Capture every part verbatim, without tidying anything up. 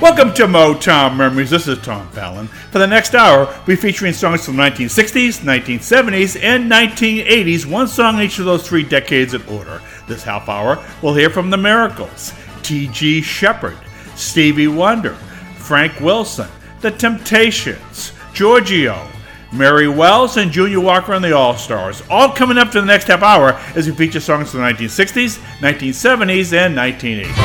Welcome to Motown Memories. This is Tom Fallon. For the next hour, we'll be featuring songs from the nineteen sixties, nineteen seventies, and nineteen eighties, one song each of those three decades in order. This half hour, we'll hear from The Miracles, T G Shepherd, Stevie Wonder, Frank Wilson, The Temptations, Giorgio, Mary Wells, and Junior Walker and the All-Stars. All coming up to the next half hour as we feature songs from the nineteen sixties, nineteen seventies, and nineteen eighties.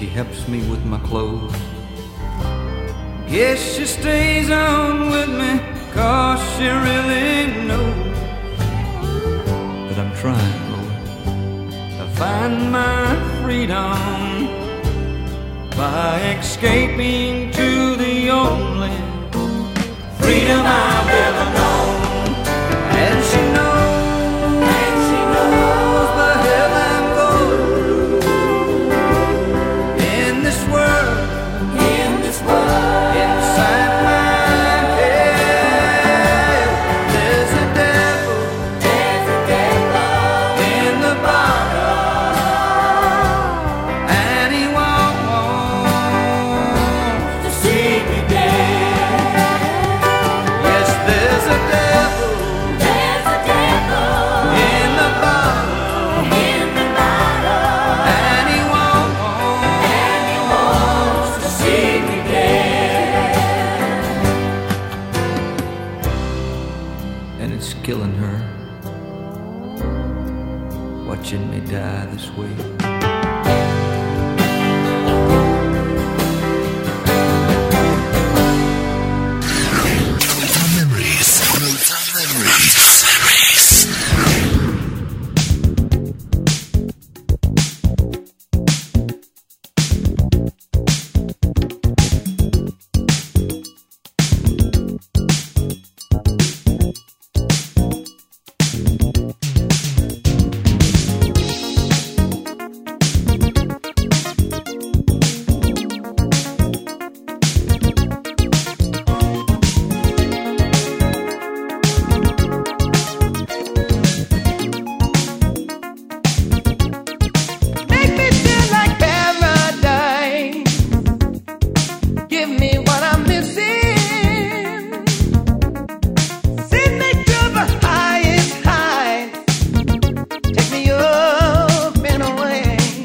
helps me with my clothes. Guess she stays on with me 'cause she really knows that I'm trying, Lord, to find my freedom by escaping to the only freedom I've ever known. And she knows, and she knows the hell I'm going through in this world, in this world, inside my head. There's a devil, there's a devil in the bottle, and he wants to see me dead. Yes, there's a devil, there's a devil in the bottle, in the bottle, and he wants, and he wants to see me dead. And it's killing her, watching me die this way. Memories. Motown Memories. Make me feel like paradise. Give me what I'm missing. Send me to the highest heights. Take me up and away.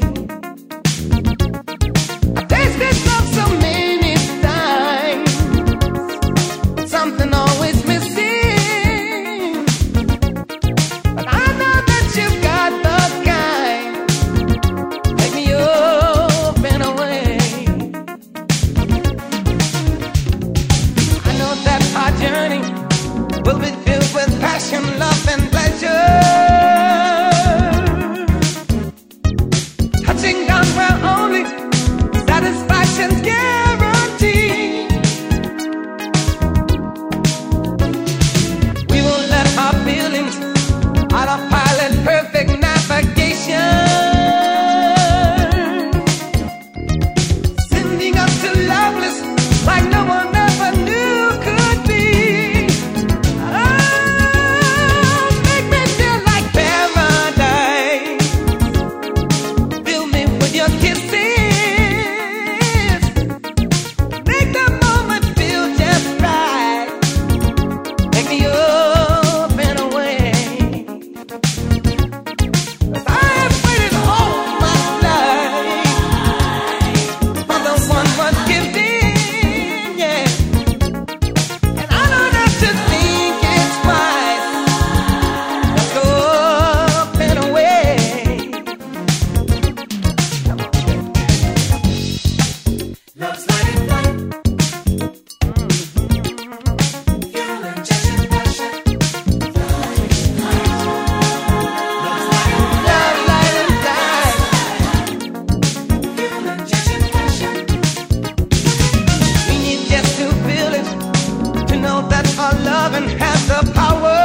I tasted love so many times. Something always missing. But I know that you've got the kind. Take me up and away. I know that our journey will be filled with passion, love, and pleasure. Touching down where only satisfaction's guaranteed. We will let our feelings autopilot perfect navigation. Sending us to loveless like no one ever knew could be. Oh, make me feel like paradise. Fill me with your kisses. Make the moment feel just right. Take me up and away. 'Cause I have waited all my life for the one worth giving, yeah. And I don't have to think it's twice. Let's go up and away. Love's light and light. Fuel injection passion. Love, light and light. Fuel injection passion. We need just to feel it, to know that our loving has the power.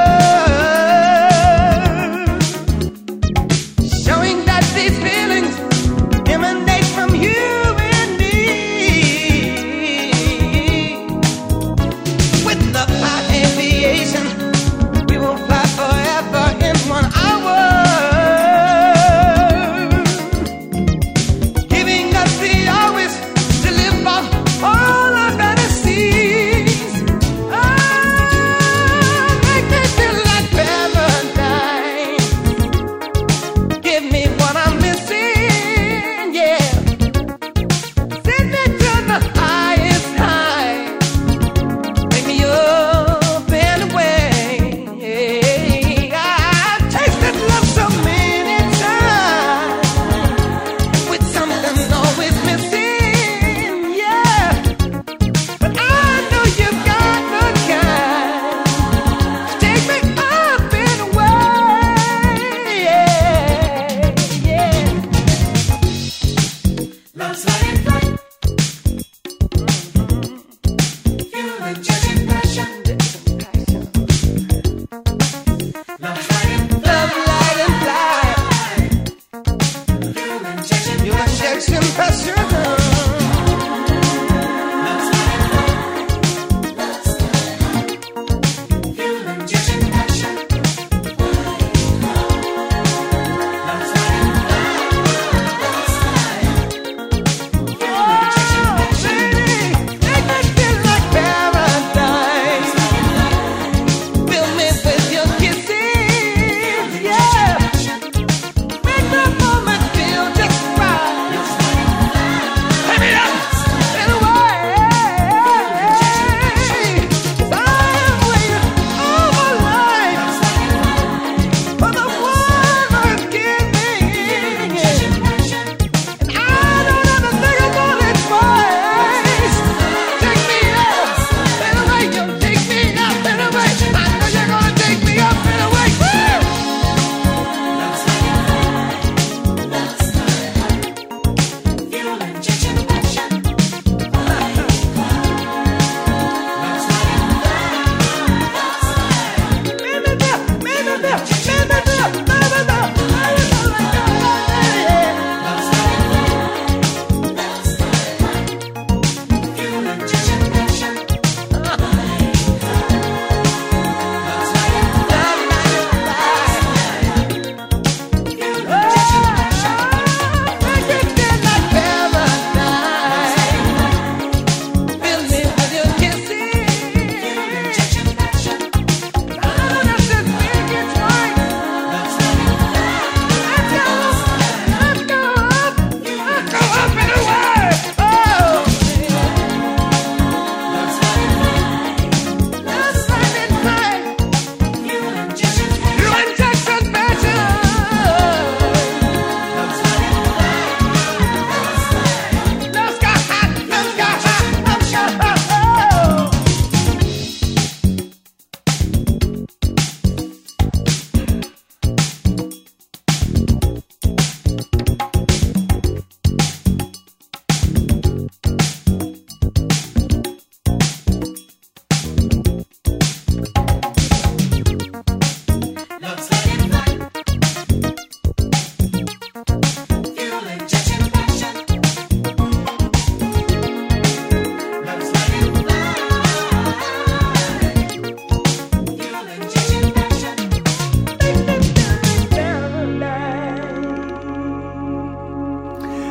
Showing that these feelings emanate from you and me.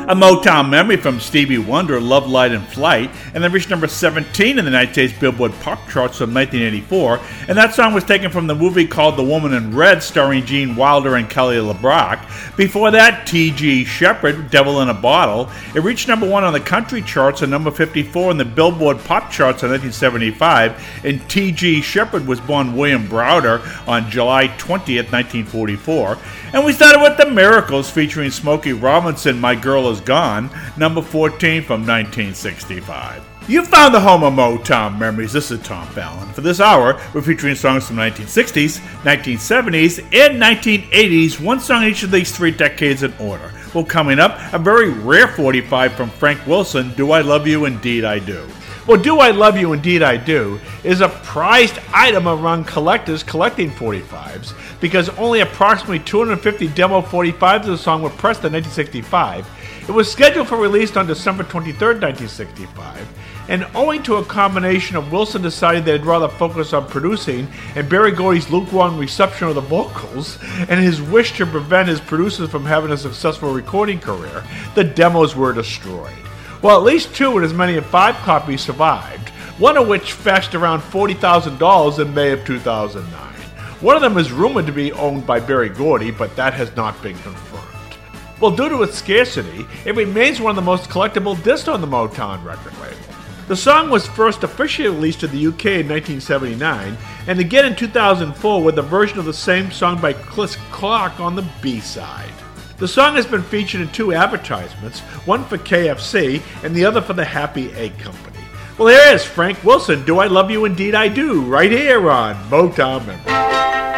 A Motown memory from Stevie Wonder, Love, Light, and Flight, and then reached number seventeen in the United States Billboard Pop Charts from nineteen eighty-four, and that song was taken from the movie called The Woman in Red, starring Gene Wilder and Kelly LeBrock. Before that, T G Shepherd, Devil in a Bottle. It reached number one on the country charts and number fifty-four in the Billboard Pop Charts in nineteen seventy-five, and T G Shepherd was born William Browder on July twentieth, nineteen forty-four. And we started with The Miracles featuring Smokey Robinson, My Girl Is Gone, number fourteen from nineteen sixty-five. You found the home of Motown memories. This is Tom Fallon. For this hour, we're featuring songs from nineteen sixties, nineteen seventies, and nineteen eighties, one song each of these three decades in order. Well, coming up, a very rare forty-five from Frank Wilson, Do I Love You, Indeed I Do. Well, Do I Love You, Indeed I Do is a prized item among collectors collecting forty-fives because only approximately two hundred fifty demo forty-fives of the song were pressed in nineteen sixty-five. It was scheduled for release on December twenty-third, nineteen sixty-five, and owing to a combination of Wilson deciding they'd rather focus on producing and Berry Gordy's lukewarm reception of the vocals and his wish to prevent his producers from having a successful recording career, the demos were destroyed. Well, at least two and as many as five copies survived, one of which fetched around forty thousand dollars in May of two thousand nine. One of them is rumored to be owned by Berry Gordy, but that has not been confirmed. Well, due to its scarcity, it remains one of the most collectible discs on the Motown record label. The song was first officially released in the U K in nineteen seventy-nine, and again in two thousand four with a version of the same song by Chris Clark on the B-side. The song has been featured in two advertisements, one for K F C and the other for the Happy Egg Company. Well, here is Frank Wilson, Do I Love You, Indeed I Do, right here on Motown Memories.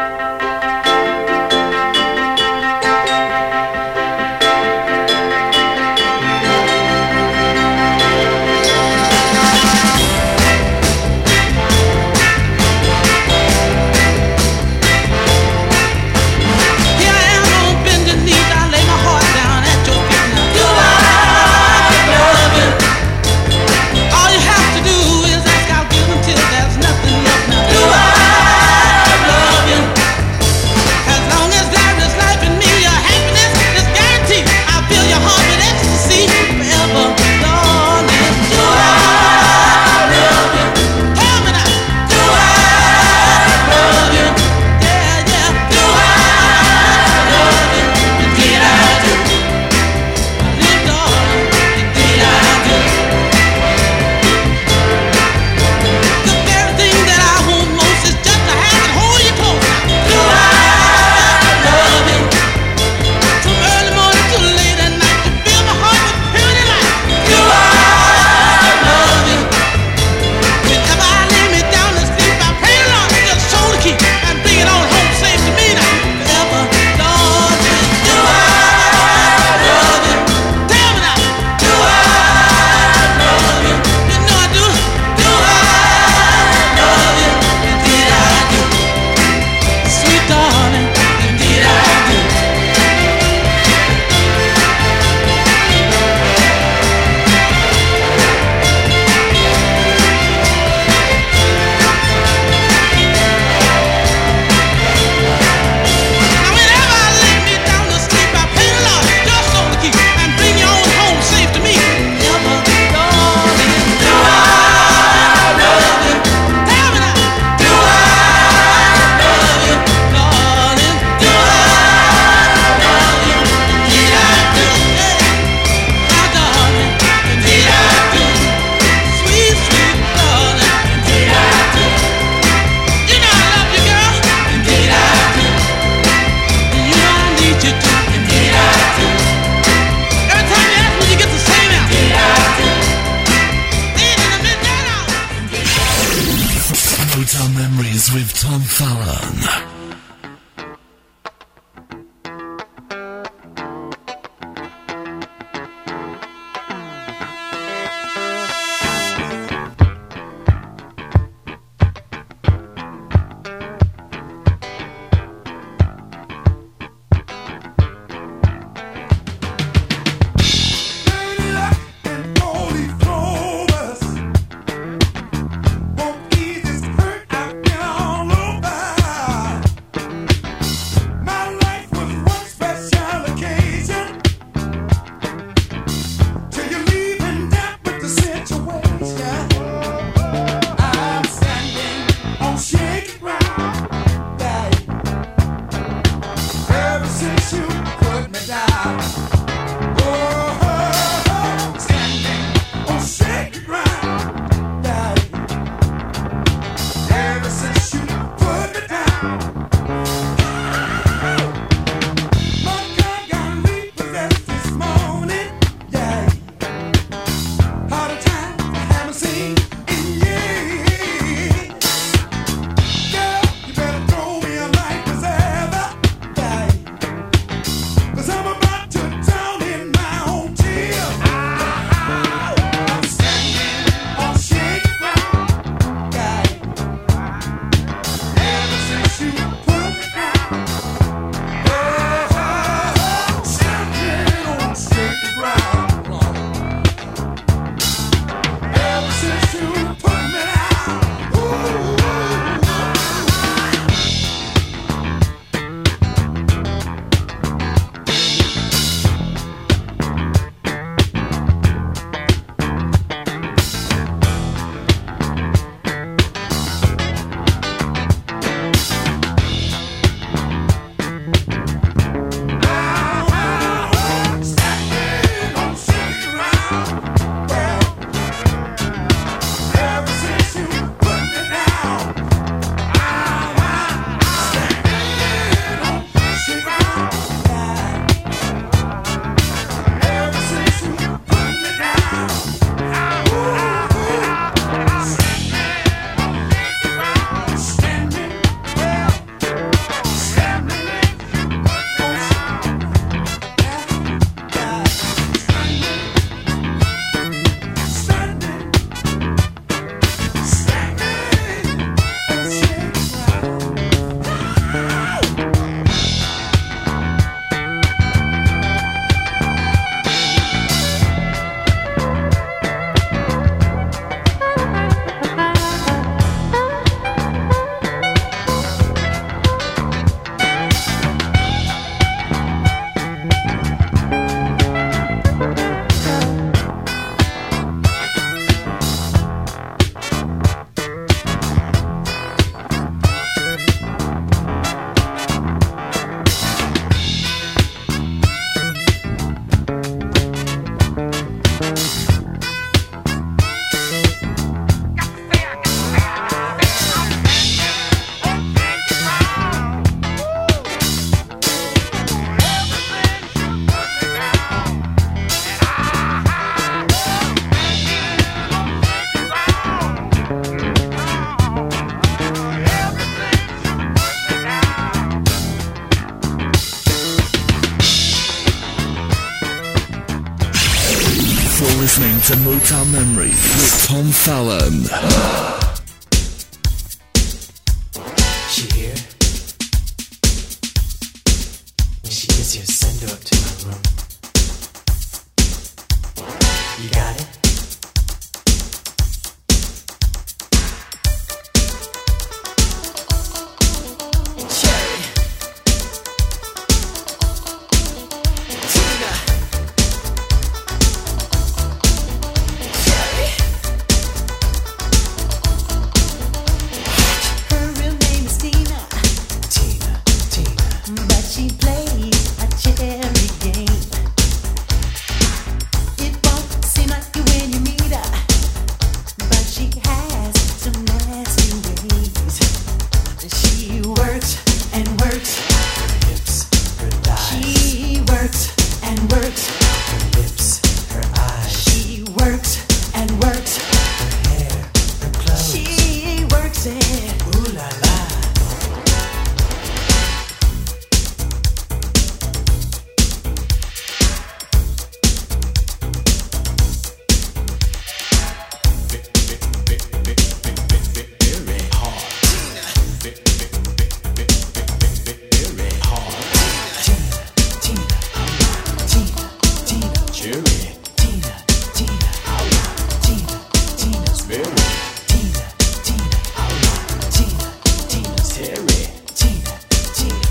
With Tom Fallon. Won't ease this hurt I've been all over. to Motown Memories with Tom Fallon. She here? When she gets here, send her up to my room. You got it? Cherry. Tina. Cherry. Her real name is Tina, Tina, Tina. but she plays a cherry game. It won't seem like you when you meet her, but she has some nasty ways. She works and works. Her hips, her thighs. She works and works. Her lips, her eyes. She works and works. Her hair, her clothes. She works it. Ooh la la. Very hard. Very hard. Tina, Tina, Tina, Cherry. Tina, Tina, Tina, Tina's very. Tina, Tina, Tina, Tina's hairy. Tina, Tina,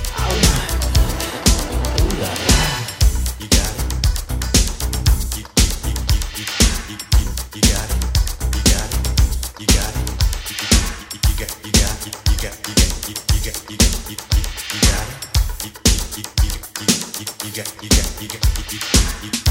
ooh la la. You got it. You, you, you, you, you, you, you got it. You got it. You got it. You got, you got, you got, you got, you got, you got, you got, you, you, you got it. You, you, you, you, you, you, you got, you got, you got, you, you, you.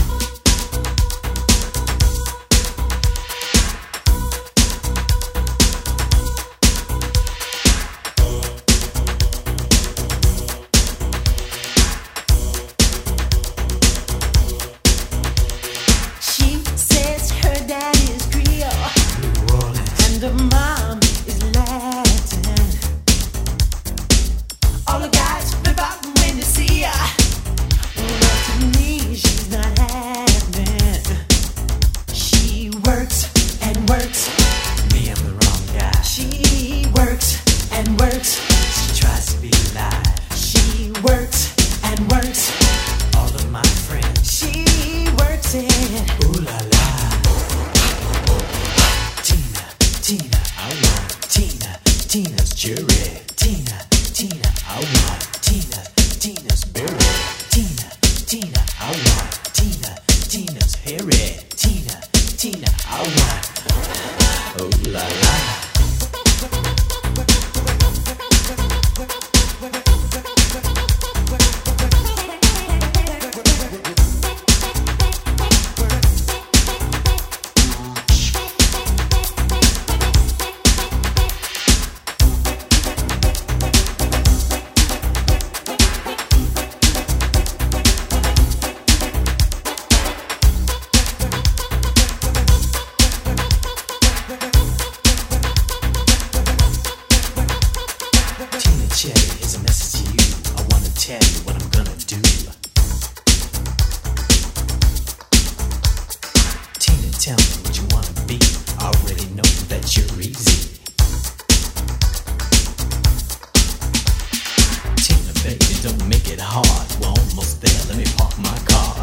She says her dad is Creole New Orleans. and her mom is Latin. All the guys flip out when they see her. But to me, she's not having. She works and works. Me, I'm the wrong guy. She works and works. She tries to be alive. She works and works. All of my friends. She works it. Ooh la la. Tina, Tina, I want Tina, Tina's jury. Tina, Tina, I want Tina, Tina's berry. Tina, Tina, I want Tina, Tina's hairy. Tina, Tina, I want. Ooh la la. Tina Cherry, here's a message to you. I wanna tell you what I'm gonna do. Tina, tell me what you wanna be. I already know that you're easy. Tina, baby, don't make it hard. We're almost there. Let me park my car.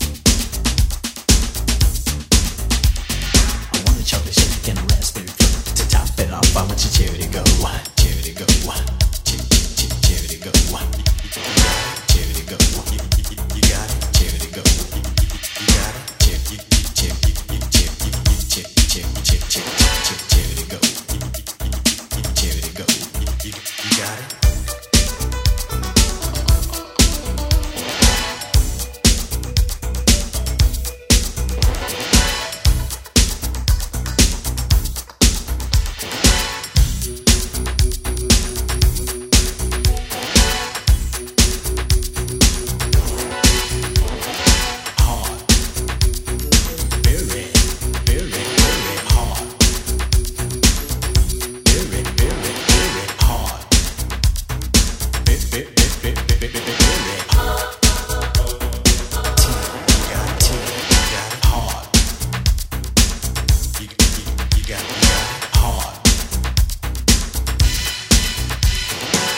I want a chocolate shake and a raspberry fruit. To top it off, I want your cherry to go. Cherry to go. Cherry, cherry, cherry to go. Cherry to go. You got it. Cherry to go. You got it. Cherry, cherry, cherry, cherry, cherry, cherry, cherry, cherry to go. Cherry to go. You got it.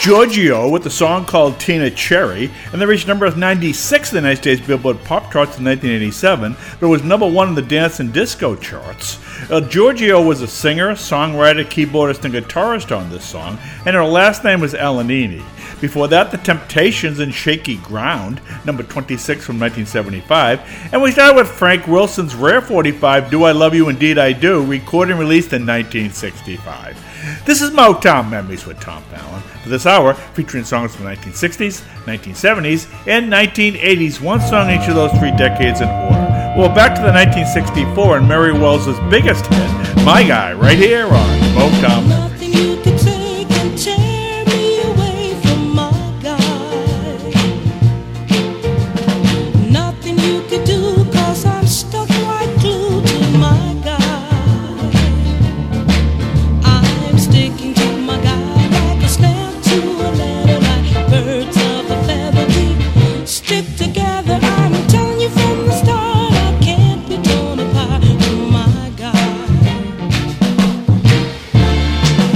Giorgio with a song called Tina Cherry, and they reached number ninety-six in the United States Billboard Pop charts in nineteen eighty-seven, but it was number one in the dance and disco charts. Uh, Giorgio was a singer, songwriter, keyboardist, and guitarist on this song, and her last name was Alanini. Before that, The Temptations and Shaky Ground, number twenty-six from nineteen seventy-five, and we started with Frank Wilson's Rare forty-five, Do I Love You Indeed I Do, recorded and released in nineteen sixty-five. This is Motown Memories with Tom Fallon. For this hour, featuring songs from the nineteen sixties, nineteen seventies, and nineteen eighties, one song each of those three decades in order. Well, back to the nineteen sixty-four and Mary Wells' biggest hit, My Guy, right here on Motown Memories. Nothing you can take can tear me away from my guy. Nothing you can do, 'cause I'm stuck like glue to my guy. I'm sticking to my guy like a stamp to a letter, like birds of a feather. We stick together, I'm telling you from the start, I can't be torn apart from my guy.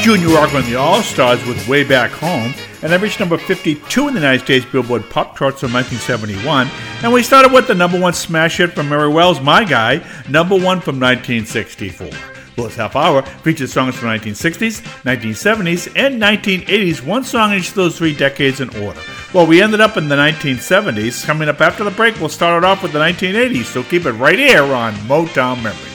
Junior Walker and the All-Stars with Way Back Home, and that reached number fifty-two in the United States Billboard Pop Charts in nineteen seventy-one. And we started with the number one smash hit from Mary Wells, My Guy, number one from nineteen sixty-four. Well, this half hour features songs from the nineteen sixties, nineteen seventies, and nineteen eighties, one song in each of those three decades in order. Well, we ended up in the nineteen seventies. Coming up after the break, we'll start it off with the nineteen eighties, so keep it right here on Motown Memories.